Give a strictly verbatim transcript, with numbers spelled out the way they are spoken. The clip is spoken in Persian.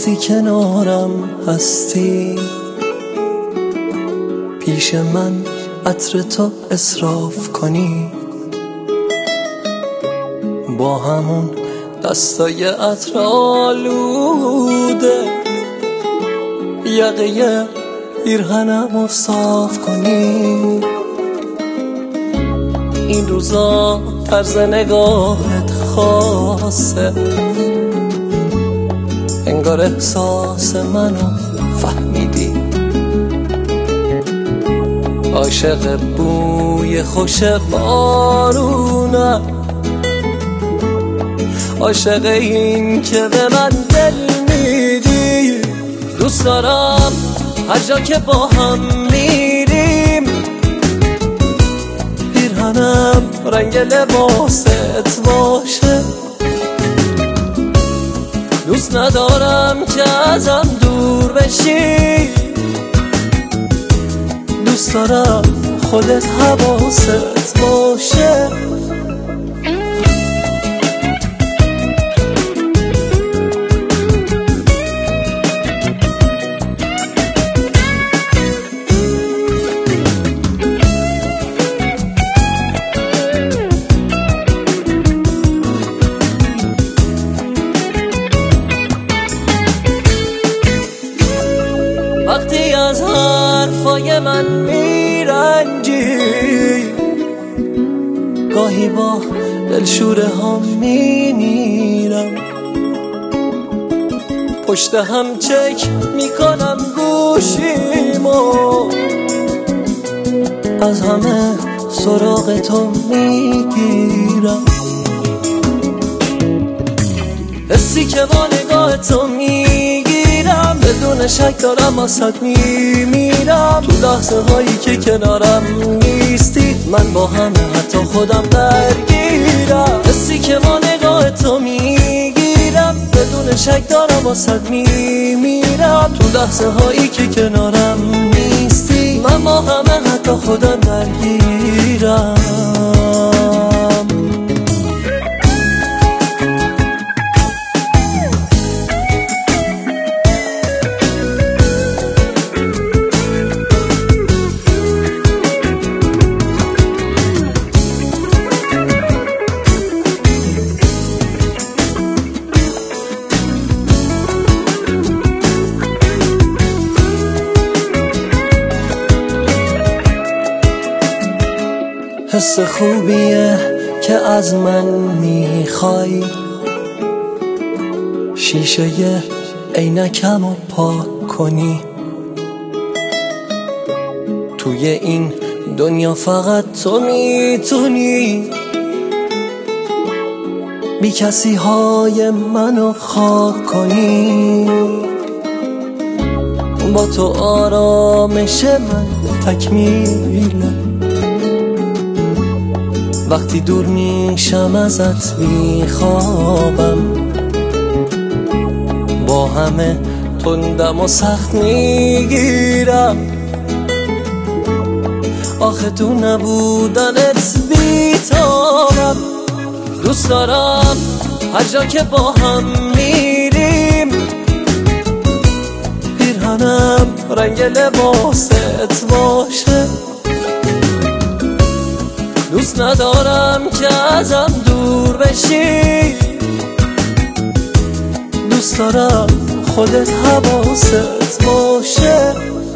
وقتی کنارم هستی، پیش من عطر تو اصراف کنی، با همون دستای عطر آلوده یقه پیرهنمو صاف کنی. این روزا طرز نگاهت خاصه، انگار احساس منو فهمیدی، عاشق بوی خوش بارونه، عاشق این که به من دل میدی. دوست دارم هر جا که با هم میریم، پیرهنم رنگ لباست باشه. دوست ندارم که ازم دور بشی، دوست دارم خودت حواست باشه. وقتی از حرفای من میرنجی، گاهی با دلشوره ها میمیرم، پشت هم چک میکنم گوشیمو، از همه سراغ تو میگیرم. حسی که با نگاه تو میگیرم، بدون شک دارم واسد میمیرم. تو لحظه هایی که کنارم نیستی، من با همه حتی خودم درگیرم. حسی که با نگاه تو میگیرم، بدون شک دارم واسد میمیرم. تو لحظه هایی که کنارم نیستی، من با همه حتی خودم درگیرم. حس خوبیه که از من میخوای، شیشه عینکمو پاک کنی. توی این دنیا فقط تو میتونی بی کسی های منو خاک کنی. با تو آرامش من تکمیله، وقتی دور میشم ازت میخوابم، با همه تندم و سخت میگیرم. آخه تو نبودنت بیتابم. دوست دارم هر جا که با هم میریم، پیرهنم رنگ لباست باشه. دوست ندارم که ازم دور بشی، دوست دارم خودت حواست باشه.